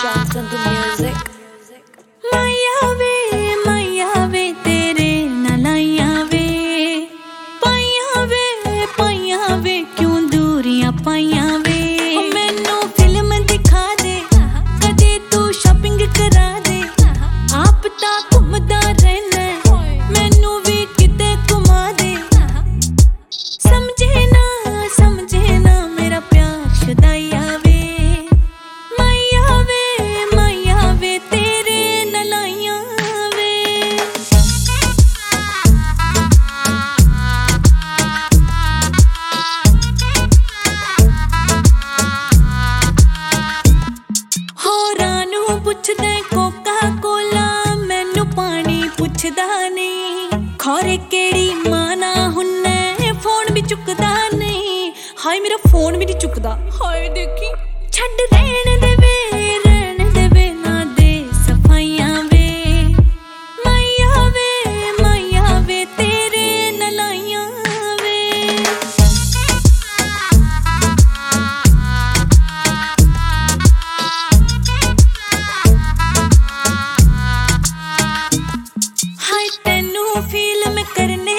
Shots on the music. माया वे तेरे नलाया वे पाया वे क्यों दूरियां पाया वे मैनू फिल्म दिखा दे कदे तू शॉपिंग करा दे आप ता घुमदा रहना मैनू भी किते घुमा दे समझे ना मेरा प्यार शुदाइया वे माया वे तेरे नलाइया वे होरां नू पुछदे कोका कोला मैनू पानी पुछदा नहीं खौरे केड़ी माना हुन्ने फोन भी चुकदा नहीं हाय मेरा फोन भी नहीं चुकदा हाय देखी छड़ रहन देवे ना दे सफाइयां वे माया वे तेरे नलाइया वे हाय तेनू फील मैं करने